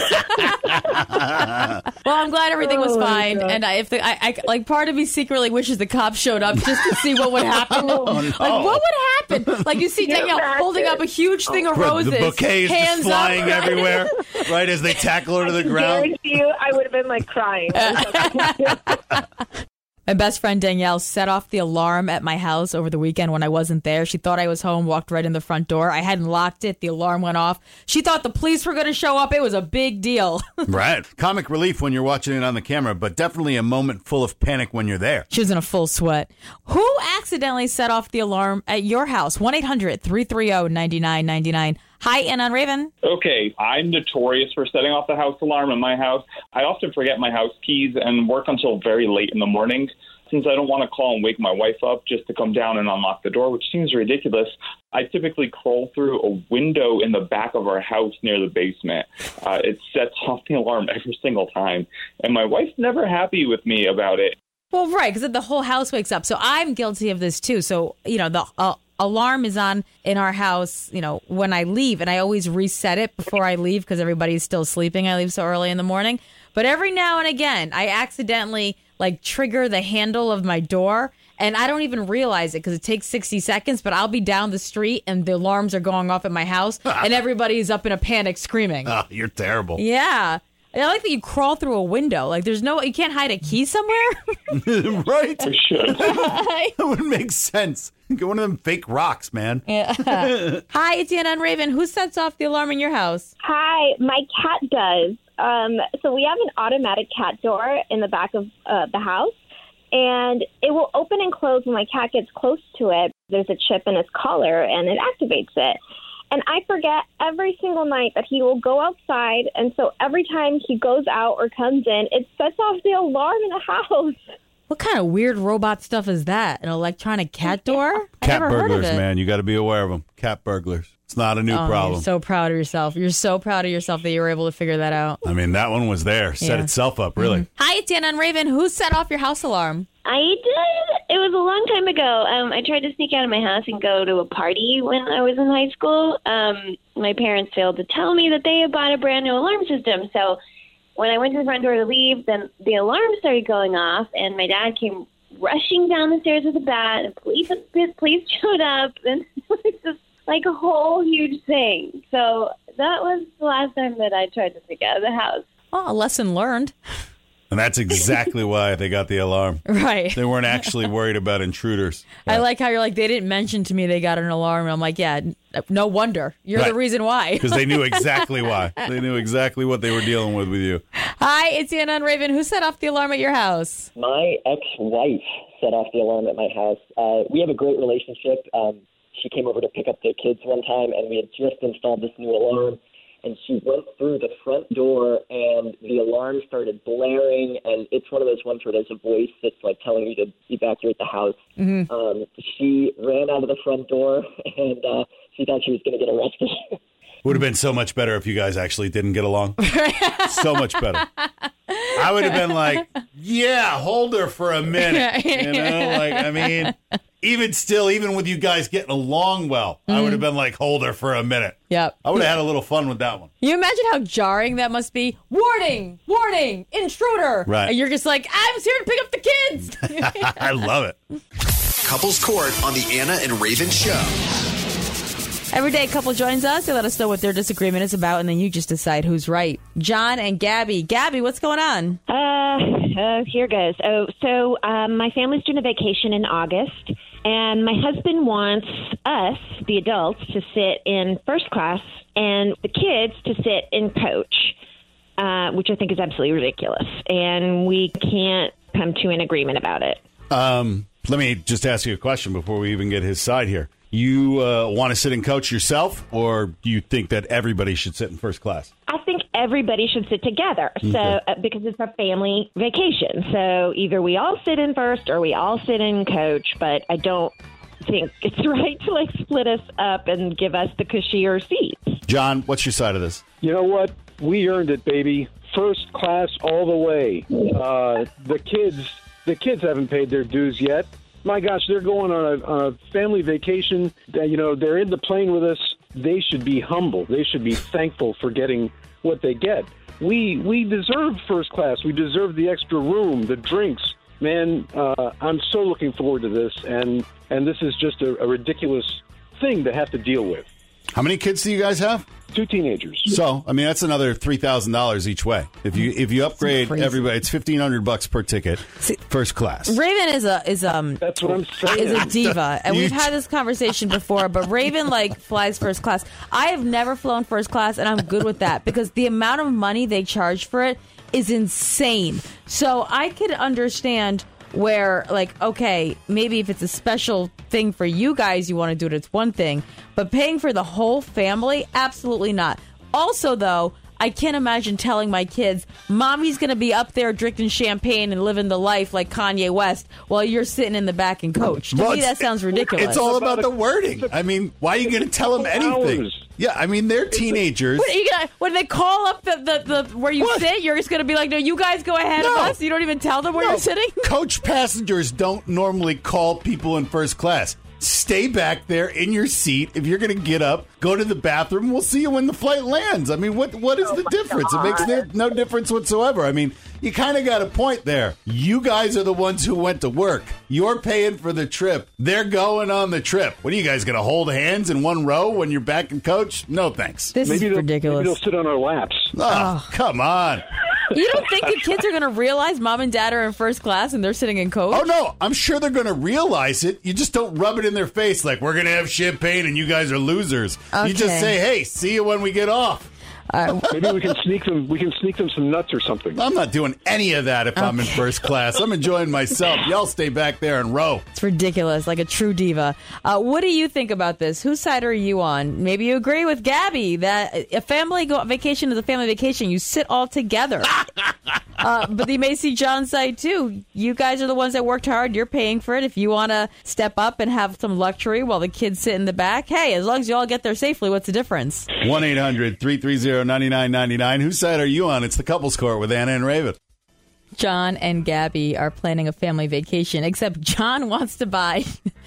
Well, I'm glad everything was Oh, my fine. God. And I, if the, I, I, like, part of me secretly wishes the cops showed up just to see what would happen. Oh, Like, no. what would happen? Like, you see Can you Danielle imagine? holding up a huge thing of Right, roses. the bouquet is just hands flying up. everywhere, right as they tackle her to the I ground. guarantee you, I would have been like crying. My best friend Danielle set off the alarm at my house over the weekend when I wasn't there. She thought I was home, walked right in the front door. I hadn't locked it. The alarm went off. She thought the police were going to show up. It was a big deal. Right. Comic relief when you're watching it on the camera, but definitely a moment full of panic when you're there. She was in a full sweat. Who accidentally set off the alarm at your house? one eight hundred three three zero nine nine nine nine. Hi, Ann on Raven. Okay, I'm notorious for setting off the house alarm in my house. I often forget my house keys and work until very late in the morning. Since I don't want to call and wake my wife up just to come down and unlock the door, which seems ridiculous, I typically crawl through a window in the back of our house near the basement. Uh, it sets off the alarm every single time, and my wife's never happy with me about it. Well, right, because the whole house wakes up. So I'm guilty of this, too. So, you know, the uh, alarm is on in our house, you know, when I leave, and I always reset it before I leave because everybody's still sleeping. I leave so early in the morning. But every now and again, I accidentally, like, trigger the handle of my door, and I don't even realize it because it takes sixty seconds, but I'll be down the street, and the alarms are going off at my house, and everybody's up in a panic screaming. Oh, you're terrible. Yeah. And I like that you crawl through a window. Like, there's no, you can't hide a key somewhere. Right? I should. That would make sense. Get one of them fake rocks, man. Yeah. Hi, it's Anna and Raven. Who sets off the alarm in your house? Hi, my cat does. Um, so we have an automatic cat door in the back of uh, the house, and it will open and close when my cat gets close to it. There's a chip in his collar, and it activates it. And I forget every single night that he will go outside, and so every time he goes out or comes in, it sets off the alarm in the house. What kind of weird robot stuff is that? An electronic cat door? I've Cat never heard of burglars, it. man. You got to be aware of them. Cat burglars. It's not a new Oh, problem. You're so proud of yourself. You're so proud of yourself that you were able to figure that out. I mean, that one was there. Set Yeah. itself up, really. Mhm. Hi, it's Anna and Raven. Who set off your house alarm? I did. It was a long time ago. Um, I tried to sneak out of my house and go to a party when I was in high school. Um, my parents failed to tell me that they had bought a brand new alarm system. So when I went to the front door to leave, then the alarm started going off, and my dad came rushing down the stairs with a bat, and police police showed up, and it was just like a whole huge thing. So that was the last time that I tried to sneak out of the house. Oh, a lesson learned. And that's exactly why they got the alarm. Right. They weren't actually worried about intruders. I like how you're like, they didn't mention to me they got an alarm. And I'm like, yeah, n- no wonder. You're Right. the reason why. Because they knew exactly why. They knew exactly what they were dealing with with you. Hi, it's Anna and Raven. Who set off the alarm at your house? My ex-wife set off the alarm at my house. Uh, we have a great relationship. Um, she came over to pick up the kids one time, and we had just installed this new alarm. And she went through the front door, and the alarm started blaring. And it's one of those ones where there's a voice that's like telling you to evacuate the house. Mm-hmm. Um, she ran out of the front door, and uh, she thought she was going to get arrested. Would have been so much better if you guys actually didn't get along. So much better. I would have been like, yeah, hold her for a minute. You know, like, I mean, even still, even with you guys getting along well, I would have been like, hold her for a minute. Yep. I would have had a little fun with that one. You imagine how jarring that must be? Warning! Warning! Intruder! Right. And you're just like, I was here to pick up the kids! I love it. Couples Court on the Anna and Raven Show. Every day a couple joins us. They let us know what their disagreement is about, and then you just decide who's right. John and Gabby. Gabby, what's going on? Uh, uh here goes. Oh, so um, my family's doing a vacation in August, and my husband wants us, the adults, to sit in first class and the kids to sit in coach, uh, which I think is absolutely ridiculous. And we can't come to an agreement about it. Um, let me just ask you a question before we even get his side here. You uh, want to sit in coach yourself, or do you think that everybody should sit in first class? I think everybody should sit together, so Okay. uh, because it's a family vacation. So either we all sit in first or we all sit in coach, but I don't think it's right to like split us up and give us the cushier seats. John, what's your side of this? You know what? We earned it, baby. First class all the way. Uh, the kids, the kids haven't paid their dues yet. My gosh, they're going on a, on a family vacation. Uh, You know, they're in the plane with us. They should be humble. They should be thankful for getting what they get. We we deserve first class. We deserve the extra room, the drinks. Man, uh, I'm so looking forward to this, and and this is just a, a ridiculous thing to have to deal with. How many kids do you guys have? Two teenagers. So, I mean, that's another three thousand dollars each way. If you if you upgrade crazy. everybody, it's fifteen hundred bucks per ticket, first class. Raven is a is um That's what I'm saying. is a diva, and You- we've had this conversation before. But Raven like flies first class. I have never flown first class, and I'm good with that because the amount of money they charge for it is insane. So I could understand where, like, okay, maybe if it's a special thing for you guys, you want to do it, it's one thing. But paying for the whole family, absolutely not. Also, though, I can't imagine telling my kids, Mommy's going to be up there drinking champagne and living the life like Kanye West while you're sitting in the back and coach. To Well, me, it's- that sounds ridiculous. It's all about the wording. I mean, why are you going to tell them anything? Hours. Yeah, I mean, they're teenagers. What are you gonna, when they call up the, the, the where you What? sit, you're just going to be like, no, you guys go ahead No. of us? You don't even tell them where No, you're sitting? Coach passengers don't normally call people in first class. Stay back there in your seat. If you're going to get up, go to the bathroom. We'll see you when the flight lands. I mean, what what is the difference? It makes no, no difference whatsoever. I mean, you kind of got a point there. You guys are the ones who went to work. You're paying for the trip. They're going on the trip. What are you guys going to hold hands in one row when you're back in coach? No, thanks. This Maybe is they'll, ridiculous. maybe they'll sit on our laps. Oh, come on. You don't think the kids are going to realize mom and dad are in first class and they're sitting in coach? Oh, no. I'm sure they're going to realize it. You just don't rub it in their face like, we're going to have champagne and you guys are losers. Okay. You just say, hey, see you when we get off. Uh, Maybe we can sneak them. We can sneak them some nuts or something. I'm not doing any of that if I'm in first class. I'm enjoying myself. Y'all stay back there and row. It's ridiculous, like a true diva. Uh, what do you think about this? Whose side are you on? Maybe you agree with Gabby that a family go vacation is a family vacation. You sit all together. uh, but you may see John's side, too. You guys are the ones that worked hard. You're paying for it. If you want to step up and have some luxury while the kids sit in the back, hey, as long as you all get there safely, what's the difference? one eight hundred three three zero nine nine nine nine. Whose side are you on? It's the Couples Court with Anna and Raven. John and Gabby are planning a family vacation, except John wants to buy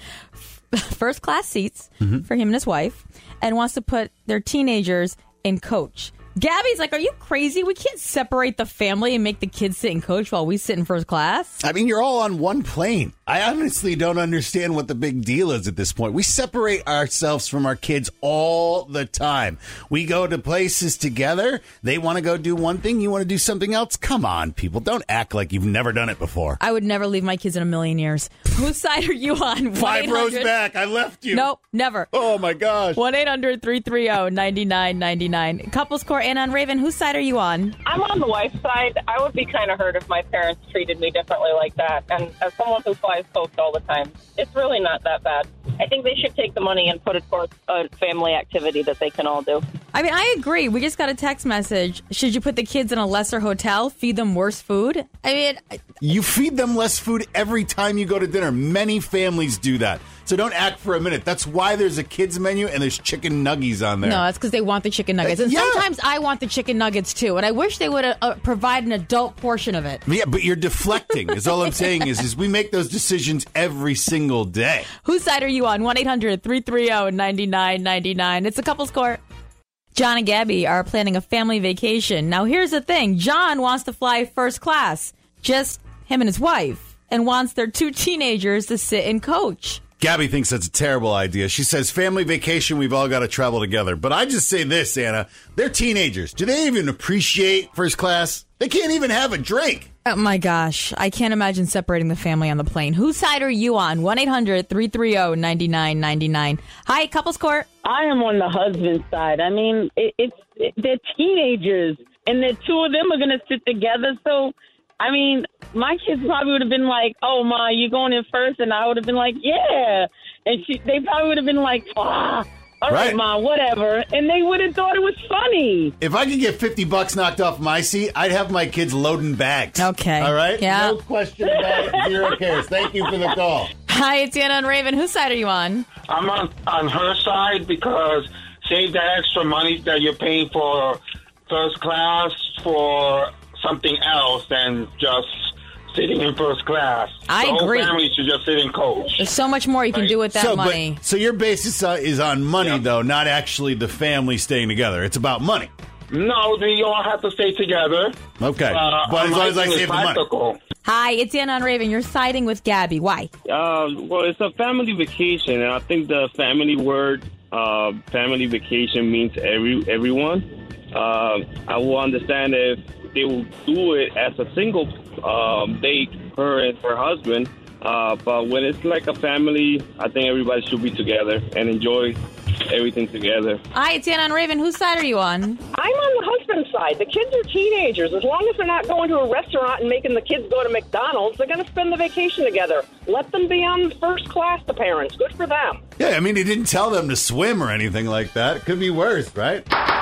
first class seats mm-hmm. for him and his wife and wants to put their teenagers in coach. Gabby's like, are you crazy? We can't separate the family and make the kids sit in coach while we sit in first class. I mean, you're all on one plane. I honestly don't understand what the big deal is at this point. We separate ourselves from our kids all the time. We go to places together. They want to go do one thing. You want to do something else. Come on, people. Don't act like you've never done it before. I would never leave my kids in a million years. Whose side are you on? Five rows back. I left you. Nope, never. Oh, my gosh. one eight hundred three three zero nine nine nine nine. Couples Court, Anna and Raven, whose side are you on? I'm on the wife's side. I would be kind of hurt if my parents treated me differently like that. And as someone who flies coach all the time, it's really not that bad. I think they should take the money and put it towards a family activity that they can all do. I mean, I agree. We just got a text message. Should you put the kids in a lesser hotel, feed them worse food? I mean... I- you feed them less food every time you go to dinner. Many families do that. So don't act for a minute. That's why there's a kids menu and there's chicken nuggies on there. No, that's because they want the chicken nuggets. And yeah. sometimes I want the chicken nuggets too. And I wish they would uh, provide an adult portion of it. Yeah, but you're deflecting. Is all I'm saying is, is we make those decisions every single day. Whose side are you on? one eight hundred three three zero nine nine nine nine. It's a Couples Court. John and Gabby are planning a family vacation. Now, here's the thing. John wants to fly first class. Just him and his wife. And wants their two teenagers to sit in coach. Gabby thinks that's a terrible idea. She says, family vacation, we've all got to travel together. But I just say this, Anna, they're teenagers. Do they even appreciate first class? They can't even have a drink. Oh, my gosh. I can't imagine separating the family on the plane. Whose side are you on? one eight hundred three three zero nine nine nine nine. Hi, Couples Court. I am on the husband's side. I mean, it, it's it, they're teenagers, and the two of them are going to sit together, so... I mean, my kids probably would have been like, oh, Ma, you going in first? And I would have been like, yeah. And she, they probably would have been like, ah, all right, right, Ma, whatever. And they would have thought it was funny. If I could get fifty bucks knocked off my seat, I'd have my kids loading bags. Okay. All right? Yeah. No question about it. Zero cares. Thank you for the call. Hi, it's Anna and Raven. Whose side are you on? I'm on, on her side because save that extra money that you're paying for first class for something else than just sitting in first class. I the agree. The whole family should just sit in coach. There's so much more you can right. do with that so, money. But, so your basis uh, is on money, yeah. though, not actually the family staying together. It's about money. No, they all have to stay together. Okay. Uh, but as long as I save the money. Hi, it's Anna and Raven. You're siding with Gabby. Why? Uh, well, it's a family vacation, and I think the family word, uh, family vacation, means every everyone. Uh, I will understand if they will do it as a single um, date, her and her husband. Uh, but when it's like a family, I think everybody should be together and enjoy everything together. Hi, it's Anna and Raven. Whose side are you on? I'm on the husband's side. The kids are teenagers. As long as they're not going to a restaurant and making the kids go to McDonald's, they're going to spend the vacation together. Let them be on first class, the parents. Good for them. Yeah, I mean, he didn't tell them to swim or anything like that. It could be worse, right?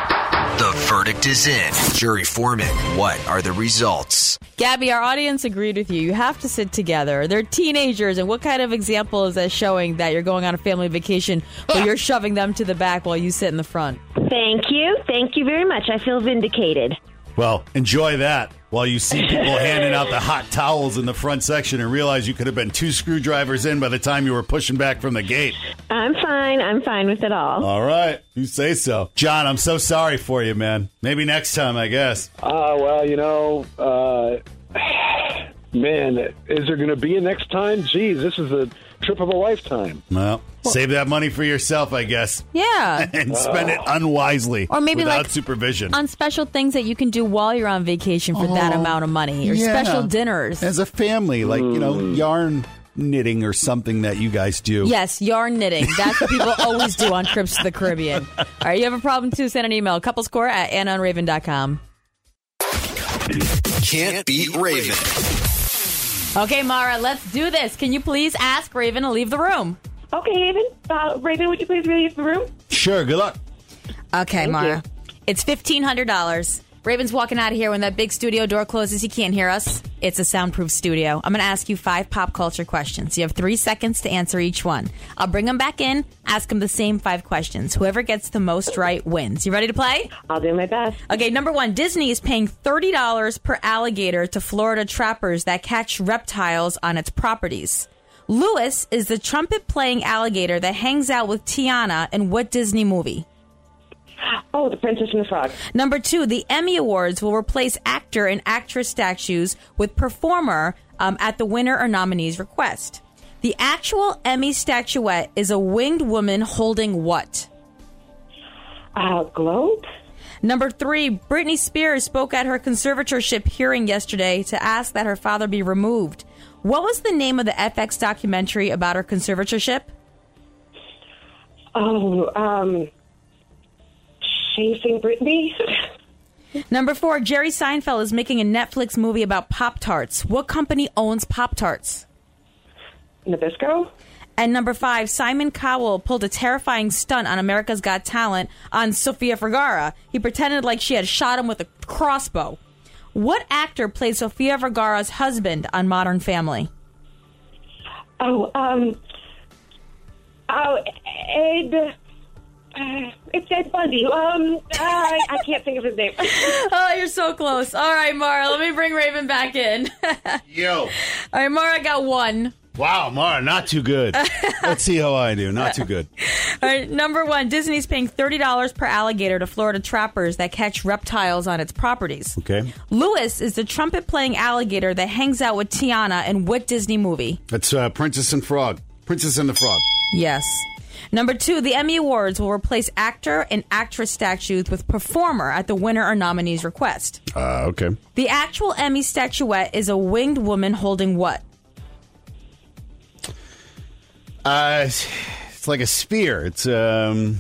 The verdict is in. Jury foreman, what are the results? Gabby, our audience agreed with you. You have to sit together. They're teenagers, and what kind of example is that showing that you're going on a family vacation where you're shoving them to the back while you sit in the front? Thank you. Thank you very much. I feel vindicated. Well, enjoy that while you see people handing out the hot towels in the front section and realize you could have been two screwdrivers in by the time you were pushing back from the gate. I'm fine. I'm fine with it all. All right. You say so. John, I'm so sorry for you, man. Maybe next time, I guess. Uh, well, you know, uh, man, is there going to be a next time? Geez, this is a trip of a lifetime. Well, save that money for yourself, I guess. Yeah. And spend it unwisely. Or maybe without like supervision. On special things that you can do while you're on vacation for oh, that amount of money. Or yeah. special dinners. As a family, like, mm. you know, yarn knitting or something that you guys do. Yes, yarn knitting. That's what people always do on trips to the Caribbean. All right, you have a problem too, send an email. Couplescore at anna and raven dot com. Can't beat Raven. Okay, Mara, let's do this. Can you please ask Raven to leave the room? Okay, Raven. Uh, Raven, would you please leave the room? Sure, good luck. Okay, Thank Mara. you. It's fifteen hundred dollars. Raven's walking out of here. When that big studio door closes, he can't hear us. It's a soundproof studio. I'm going to ask you five pop culture questions. You have three seconds to answer each one. I'll bring him back in, ask him the same five questions. Whoever gets the most right wins. You ready to play? I'll do my best. Okay, number one. Disney is paying thirty dollars per alligator to Florida trappers that catch reptiles on its properties. Lewis is the trumpet-playing alligator that hangs out with Tiana in what Disney movie? Oh, The Princess and the Frog. Number two, the Emmy Awards will replace actor and actress statues with performer um, at the winner or nominee's request. The actual Emmy statuette is a winged woman holding what? Uh, globe? Number three, Britney Spears spoke at her conservatorship hearing yesterday to ask that her father be removed. What was the name of the F X documentary about her conservatorship? Oh, um... Chasing Britney. Number four, Jerry Seinfeld is making a Netflix movie about Pop-Tarts. What company owns Pop-Tarts? Nabisco. And number five, Simon Cowell pulled a terrifying stunt on America's Got Talent on Sofia Vergara. He pretended like she had shot him with a crossbow. What actor played Sofia Vergara's husband on Modern Family? Oh, um... Oh, Ed... Uh, it's Ed Bundy. Um, uh, I, I can't think of his name. Oh, you're so close. All right, Mara, let me bring Raven back in. Yo. All right, Mara got one. Wow, Mara, not too good. Let's see how I do. Not too good. All right, number one, Disney's paying thirty dollars per alligator to Florida trappers that catch reptiles on its properties. Okay. Lewis is the trumpet-playing alligator that hangs out with Tiana in what Disney movie? That's uh, Princess and Frog. Princess and the Frog. Yes. Number two, the Emmy Awards will replace actor and actress statues with performer at the winner or nominee's request. Uh, okay. The actual Emmy statuette is a winged woman holding what? Uh, it's like a spear. It's um.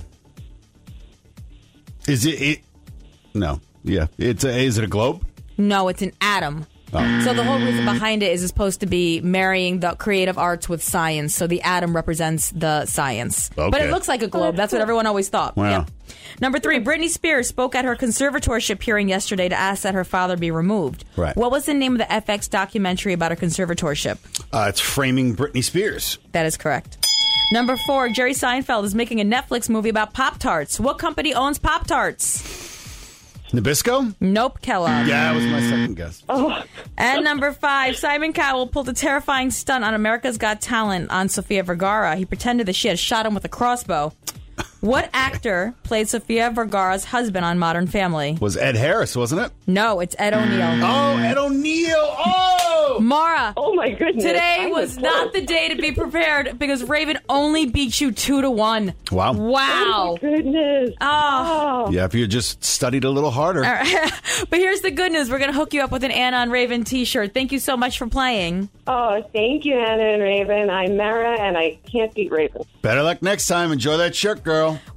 Is it? it no. Yeah. It's a, is it a globe? No, it's an atom. Oh. So the whole reason behind it is it's supposed to be marrying the creative arts with science. So the atom represents the science. Okay. But it looks like a globe. That's what everyone always thought. Wow. Yeah. Number three, Britney Spears spoke at her conservatorship hearing yesterday to ask that her father be removed. Right. What was the name of the F X documentary about her conservatorship? Uh, it's Framing Britney Spears. That is correct. Number four, Jerry Seinfeld is making a Netflix movie about Pop-Tarts. What company owns Pop-Tarts? Nabisco? Nope, Kellogg. Yeah, that was my second guess. Oh. And number five, Simon Cowell pulled a terrifying stunt on America's Got Talent on Sofia Vergara. He pretended that she had shot him with a crossbow. What actor played Sofia Vergara's husband on Modern Family? Was Ed Harris, wasn't it? No, it's Ed O'Neill. Oh, Ed O'Neill. Oh! Mara. Oh, my goodness. Today I was was not close. the day to be prepared because Raven only beat you two to one. Wow. Wow. Oh, my goodness. Oh. Yeah, if you just studied a little harder. All right. But here's the good news. We're going to hook you up with an Anna and Raven t-shirt. Thank you so much for playing. Oh, thank you, Anna and Raven. I'm Mara, and I can't beat Raven. Better luck next time. Enjoy that shirt, girl.